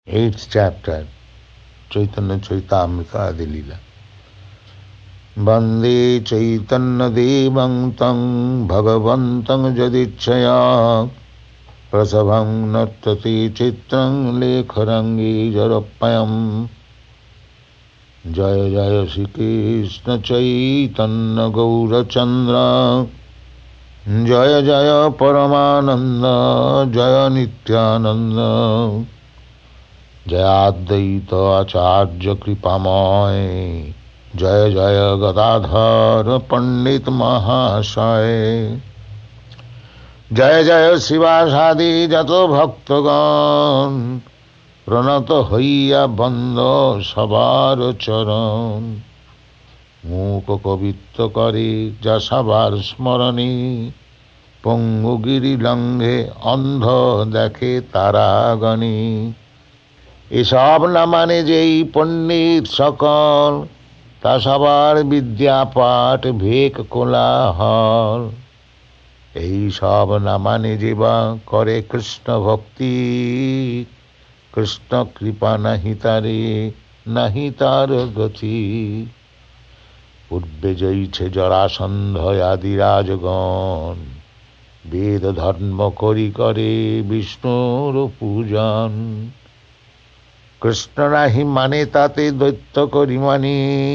Eighth chapter, Chaitanya Charitamrita Adi Leela. Vande Chaitanya Devam Tang Bhagavantam Jadichaya Prasabham Nattati Chitram Lekharangi Jarapayam Jaya Jaya Shri Krishna Chaitanya Gaura Chandra Jaya Jaya Paramananda Jaya Nityananda Jayadvaita Acharya Kripamoy Jaya Jaya Gadadhar Pandit Mahashaya Jaya Jaya Sivasadi Jato Bhaktagan Pranata Haiya Bando Sabar Charan Mukha Kavitya Kare Jasabar Smarani Pungu Giri Langhe Andha Dekhe Taragani এসব না মানে যেই পণ্ডিত সকল তা সবার বিদ্যাপাঠ ভেক কোলাহল এই সব না মানে যে বা করে কৃষ্ণ ভক্তি কৃষ্ণ কৃপা নাহি তারে নাহি তার গতি পূর্বে জয়ছে জরাসন্ধ আদি রাজগণ বেদ ধর্ম করি করে বিষ্ণুর পূজন কৃষ্ণ নাহি মানে তাতে দৈত্য করি মানি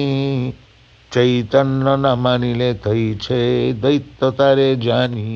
চৈতন্য না মানিলে থইছে দৈত্য তারে জানি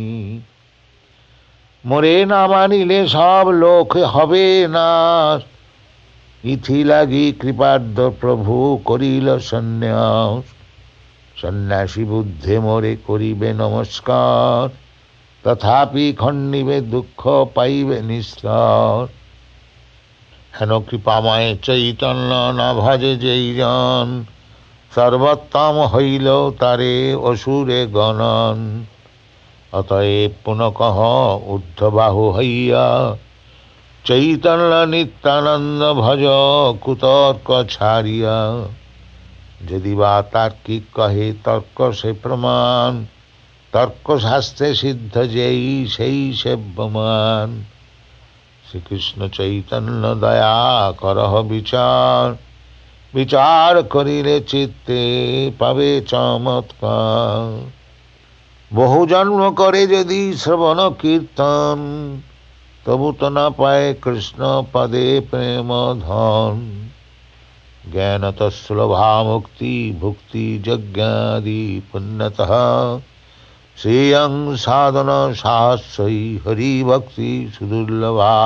মোরে না মানিলে সব লোক হবে না ইথি লাগি কৃপার্ধ প্রভু করিল সন্ন্যাস সন্ন্যাসী বুদ্ধে মোরে করিবে নমস্কার তথাপি খণ্ডিবে দুঃখ পাইবে নিস্তার হেন কৃপাময় চৈতন্য না ভজে যেই জন সর্বোত্তম হইল তারে অসুরে গণন অতএব পুনঃ ঊর্ধ্ববাহু হইয়া চৈতন্য নিত্যানন্দ ভজ কুতর্ক ছাড়িয়া যদি বা তার্কিক কহে তর্ক সে প্রমাণ তর্কশাস্ত্রে সিদ্ধ যেই সেই সেব্যমান শ্রীকৃষ্ণ চৈতন্য দয়া করহ বিচার বিচার করিলে চিত্তে পাবে চমৎকার বহু জন্ম করে যদি শ্রবণ কীর্তন তবু তো না পায় কৃষ্ণ পদে প্রেম ধন জ্ঞান তৎসুলভা মুক্তি ভুক্তি যজ্ঞাদি পুণ্যতঃ শ্রেয়ং সাধন সাহস্যই হরি ভক্তি সুদুর্লভা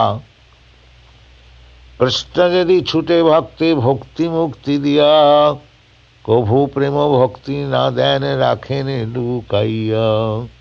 কৃষ্ণ যদি ছুটে ভক্তে ভক্তি মুক্তি দিয়া কভু প্রেম ভক্তি না দেন রাখেন লুকাইয়া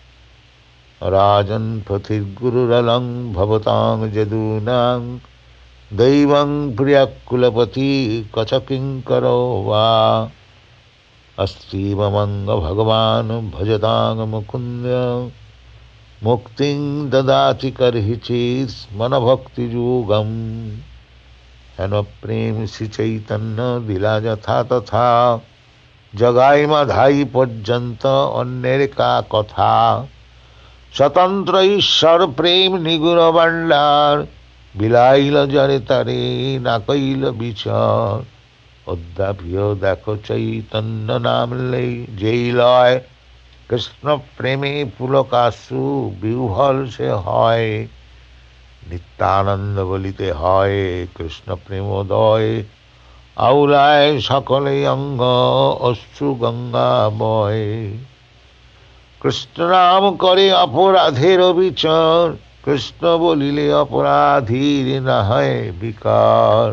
রাজন পথির্গুরুরলং ভবতাং যদূনাং দৈবং প্রিয়াকুলপতি কচকিঙ্করো বা अस्ति ममंग भगवान भजतांग मुकुंद मुक्तिं ददाति करहि चेत् मन भक्ति योगम हेन प्रेम श्री चैतन्य दिला यथा तथा जगाई माधाई पर्यंत अन्येर का कथा स्वतंत्र ईश्वर प्रेम निगुण भंडार বিলাইল জরে তারে না কইল বিচার অদ্যাপিও দেখো চৈতন্য নাম লই যেই লয় কৃষ্ণ প্রেমে পুলকাশ্রু বিহ্বল সে হয় নিত্যানন্দ বলিতে হয় কৃষ্ণ প্রেমোদয় আউলায় সকলে অঙ্গ অশ্রু গঙ্গা বয় কৃষ্ণ নাম করে অপরাধের বিচার কৃষ্ণ বলিলে অপরাধীর না হয় বিকার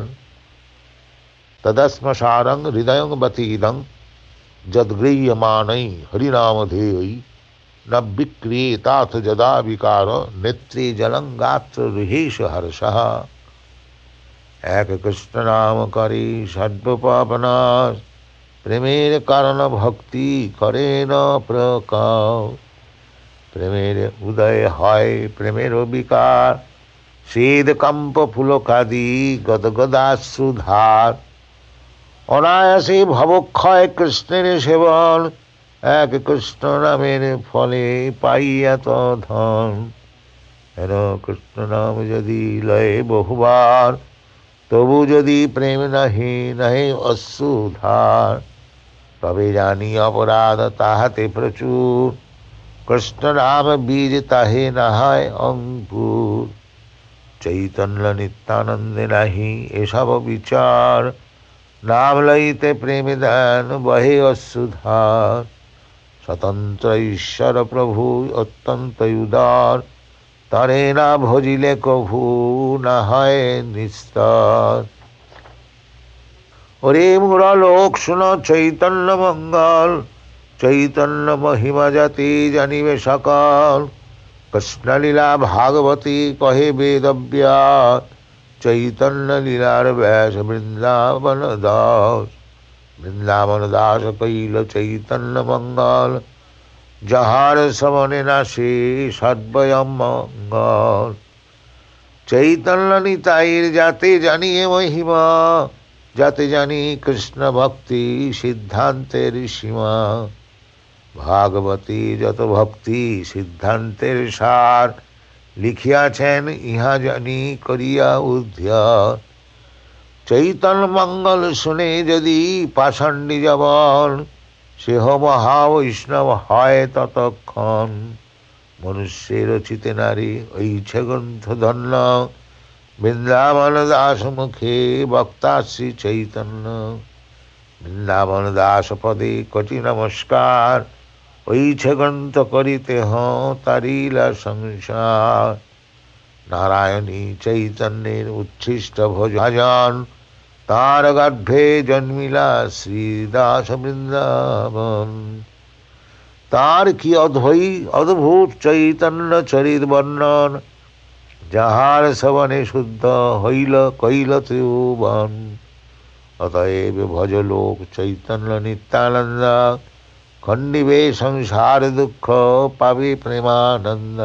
তদস্মসারং হৃদয়ং বতীদং যদ্গৃহ্যমাণৈ হরিনামধেয়ৈ ন বিক্রিয়েতাথ যদা বিকার নেত্রে জলং গাত্র রুহেশ হর্ষঃ এক কৃষ্ণ নাম করে সর্বপাপনাশ প্রেমের কারণ ভক্তি করে না প্রকার প্রেমের উদয় হয় প্রেমের বিকার স্বেদ কম্প পুলকাদি গদগদাশ্রুধার অনায়াসে ভবক্ষয় কৃষ্ণের সেবন এক কৃষ্ণ নামের ফলে পাইয়া তো ধন হেন কৃষ্ণ নাম যদি লয়ে বহুবার তবু যদি প্রেম নাহি নহে অশ্রুধার, তবে জানি অপরাধ তাহাতে প্রচুর, কৃষ্ণ নাম বীজ তাহে নাহায় অঙ্কুর। চৈতন্য নিত্যানন্দে নাহি এসব বিচার, নাম লইতে প্রেমে দান বহে অশ্রুধার। স্বতন্ত্র ঈশ্বর প্রভু অত্যন্ত উদার, তরে না ভজিলে কভু না হয় নিস্তার। ওরে মূঢ় লোক শুন চৈতন্য মঙ্গল, চৈতন্য মহিমা জাতি জানিবে সকল। কৃষ্ণলীলা ভাগবতী কহে বেদব্যাস, চৈতন্য লীলার ব্যাস বৃন্দাবন দাস। বৃন্দাবন দাস কইল চৈতন্য মঙ্গল, যাহার শ্রবণে নাশে সদ্বয়ম মঙ্গল। চৈতন্য নিতাইর যাতে জানিয়ে মহিমা, যাতে জানি কৃষ্ণ ভক্তি সিদ্ধান্তের সীমা। ভাগবতী যত ভক্তি সিদ্ধান্তের সার, লিখিয়াছেন ইহা জানি করিয়া উদ্ধার। চৈতন্য মঙ্গল শুনে যদি পাষণ্ডী জবন, সেহ মহাবৈষ্ণব হয় ততক্ষণ। মনুষ্যের রচিতে নারী ঐছে গ্রন্থ ধন্য, বৃন্দাবন দাস মুখে বক্তা শ্রী চৈতন্য। বৃন্দাবন দাস পদে কোটি নমস্কার, ঐছে গ্রন্থ করিতে তারিলা সংসার। নারায়ণী চৈতন্যের উচ্ছিষ্ট ভোজন, তার গর্ভে জন্মিলা শ্রীদাস বৃন্দাবন। তার কি অদ্ভুত চৈতন্য চরিত বর্ণন, যাহার শ্রবণে শুদ্ধ হইল কইল ত্রিভুবন। অতএব ভজ লোক চৈতন্য নিত্যানন্দ, খণ্ডিবে সংসার দুঃখ পাবে প্রেমানন্দ।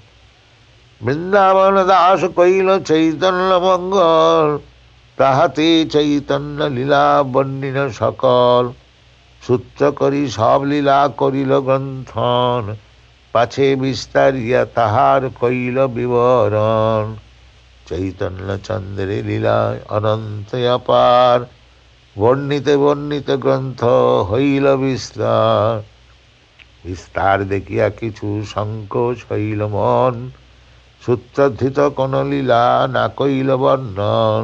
বৃন্দাবন দাস কইল চৈতন্য মঙ্গল, তাহাতে চৈতন্য লীলা বর্ণিল সকল। সূত্র করি সব লীলা করিল গ্রন্থন, পাছে বিস্তারিয়া তাহার কইল বিবরণ। চৈতন্য চন্দ্রে লীলায় অনন্ত অপার, বর্ণিতে বর্ণিত গ্রন্থ হইল বিস্তার। বিস্তার দেখিয়া কিছু সংকোচ হইল মন, সূত্রধৃত কোন লীলা না কইল বর্ণন।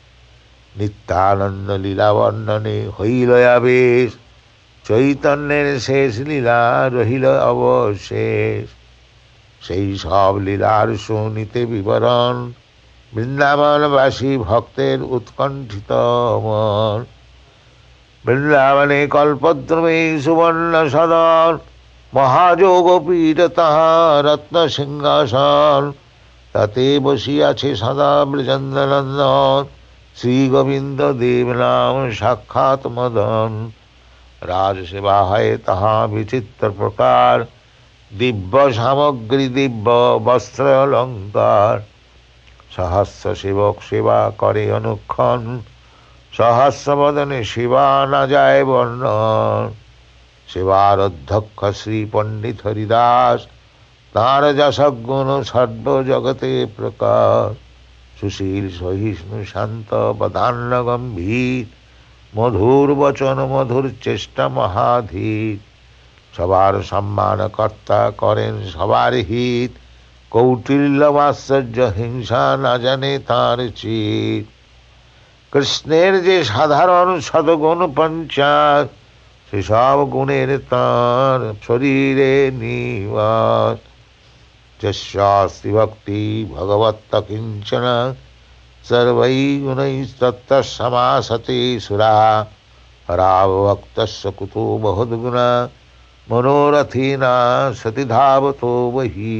নিত্যানন্দ লীলা বর্ণনে হইল আবেশ, চৈতন্যের শেষ লীলা রহিল অবশেষ। সেই সব লীলার শুনিতে বিবরণ, বৃন্দাবনবাসী ভক্তের উৎকণ্ঠিত মন। বৃন্দাবনে কল্পদ্রুমে সুবর্ণ সদন, মহাযোগপীঠ তাহা রত্ন সিংহাসন। তাতে বসিয়াছে সদা ব্রজেন্দ্রনন্দন, শ্রী গোবিন্দ দেব নাম সাক্ষাৎ মদন। রাজসেবা হয় তাহা বিচিত্র প্রকার, দিব্য সামগ্রী দিব্য বস্ত্র অলঙ্কার। সহস্র সেবক সেবা করে অনুক্ষণ, সহস্র বদনে সেবা না যায় বর্ণন। সেবার অধ্যক্ষ শ্রী পণ্ডিত হরিদাস, তাঁর যশগুণ সর্ব জগতে প্রকাশ। সুশীল সহিষ্ণু শান্ত বদান্য গম্ভীর, মধুর বচন মধুর চেষ্টা মহাধীর। সবার সম্মান কর্তা করেন সবার হিত, কৌটিল্য আশ্চর্য হিংসা না জানে তাঁর চিত। কৃষ্ণের যে সাধারণ সদগুণ পঞ্চাশ, সেসব গুণের তাঁর শরীরে নিবাস। যস্যাস্তি ভক্তি ভগবত্ত কিঞ্চন, সর্বৈ গুণৈস্তত্র সমাসতে সুরা। হরাব ভক্তস্য কুতো বহুদ্গুণা, মনোরথীনা সতি ধাবতো বহি।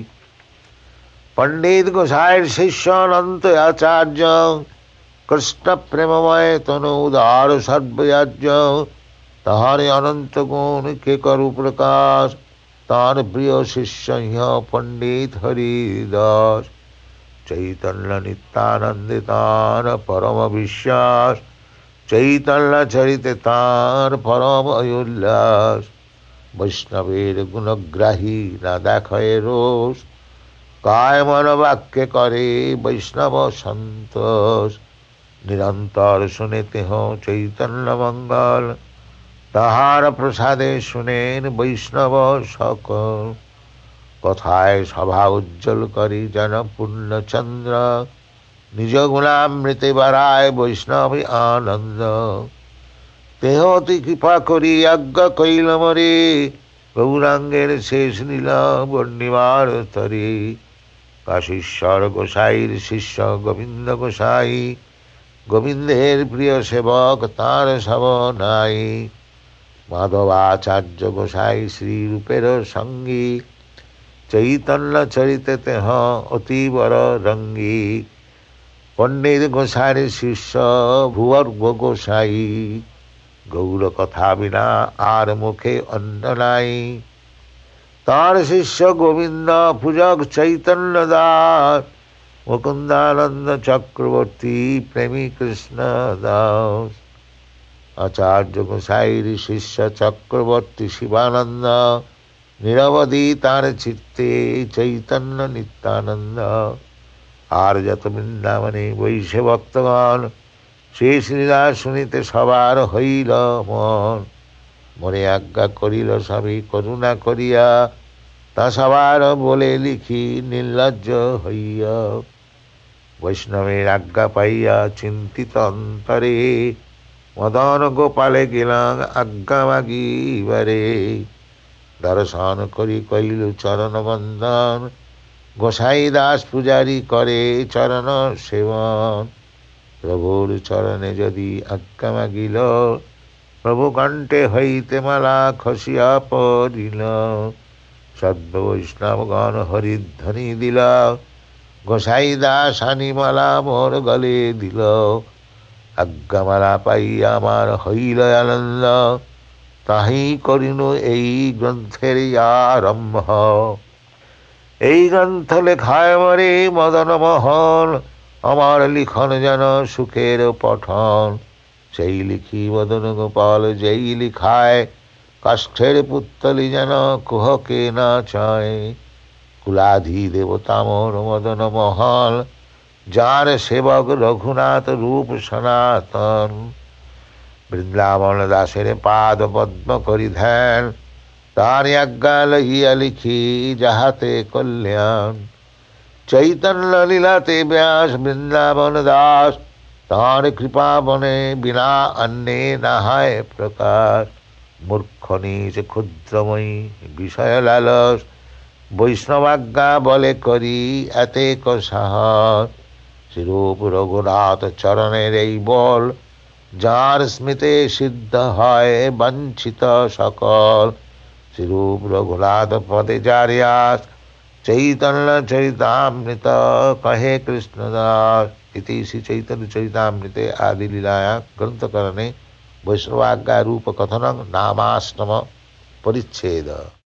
পণ্ডিত গোসাইয়ের শিষ্য অনন্ত আচার্য, কৃষ্ণ প্রেমময় তনু উদার সর্বয়াজ্য। তাহারে অনন্ত গুণ কে করু প্রকাশ, তার প্রিয় শিষ্য ইহ পণ্ডিত হরিদাস। চৈতন্য নিত্যানন্দে তাঁর পরম বিশ্বাস, চৈতন্য চরিতে তাঁর পরম উল্লাস। বৈষ্ণবের গুণগ্রাহী না দেখায় রোষ, কায় মন বাক্যে করে বৈষ্ণব সন্তোষ। निरंतर सुनते हो चैतन्य मंगल। তাহার প্রসাদে শুনেন বৈষ্ণব সকল। কথায় সভা উজ্জ্বল করি যেন পূর্ণচন্দ্র। নিজ গুণামৃতে বাড়ায় বৈষ্ণবী আনন্দ। তেহ অতি কৃপা করি আজ্ঞা কইল মরে, গৌরাঙ্গের শেষ লীলা বর্ণিবার তরে। কাশীশ্বর গোসাইর শিষ্য গোবিন্দ গোসাই, গোবিন্দের প্রিয় সেবক তাঁর সব নাই। মাধবাচার্য গোসাই শ্রীরূপের সঙ্গী, চৈতন্য চরিতে তেহ অতিবর রঙ্গী। পণ্ডিত গোসাইর শিষ্য ভূবর্গ গোসাই, গৌর কথা বিনা আর মুখে অন্ন নাই। তার শিষ্য গোবিন্দ পূজক চৈতন্য দাস, মুকুন্দানন্দ চক্রবর্তী প্রেমী কৃষ্ণ দাস। আচার্য গোসাইর শিষ্য চক্রবর্তী শিবানন্দ, নিরবধি তার চিত্তে চৈতন্য নিত্যানন্দ। আর যত বৃন্দাবনে বৈশে ভক্তগণ, শ্রী শ্রীলা শুনিতে সবার হইল মন। মনে আজ্ঞা করিল সবই করুণা করিয়া, তা সবার বলে লিখি নির্লজ্জ হইয়া। বৈষ্ণবের আজ্ঞা পাইয়া চিন্তিত অন্তরে, মদন গোপালে গেলাম আজ্ঞা মাগিবারে। দর্শন করি কইল চরণ বন্দন, গোসাই দাস পূজারি করে চরণ সেবন। প্রভুর চরণে যদি আজ্ঞা মাগিল, প্রভু কণ্ঠে হইতে মালা খসিয়া পড়িল। সদ্য বৈষ্ণবগণ হরিধ্বনি দিল, গোসাই দাস আনি মালা মোর গলে দিল। আজ্ঞামালা পাইয়া আমার হইল আনন্দ, তাহি করিনু এই গ্রন্থের আরম্ভ। এই গ্রন্থ লেখায় মরে মদন মোহন, আমার লিখন যেন সুখের পঠন। সেই লিখি মদন গোপাল যেই লিখায়, কাষ্ঠের পুত্তলি যেন কুহকে না চায়। কুলাধি দেবতা মোর মদন মোহন, যার সেবক রঘুনাথ রূপ সনাতন। বৃন্দাবন দাসের পাদ পদ্ম করি ধ্যান, তার আজ্ঞা লইয়া লিখি যাহাতে কল্যাণ। চৈতন্য লীলাতে ব্যাস বৃন্দাবন দাস, তাঁর কৃপা বনে বিনা অন্যে না হয় প্রকাশ। মূর্খ নিজ ক্ষুদ্রময়ী বিষয় লালস, বৈষ্ণবাজ্ঞা বলে করি এতেক সাহস। শ্রীরূপ রঘুনাথ চরণের এই বল, যার স্মৃতে সিদ্ধ হয় বাঞ্ছিত সকল। শ্রীরূপ রঘুনাথ পদে যার আস, চৈতন্য চরিতামৃত কহে কৃষ্ণদাস। ইতি শ্রী চৈতন্য চরিতামৃতে আদি লীলায়া গ্রন্থকরণে বৈষ্ণবাজ্ঞা রূপ কথনং নামাষ্টম পরিচ্ছেদ।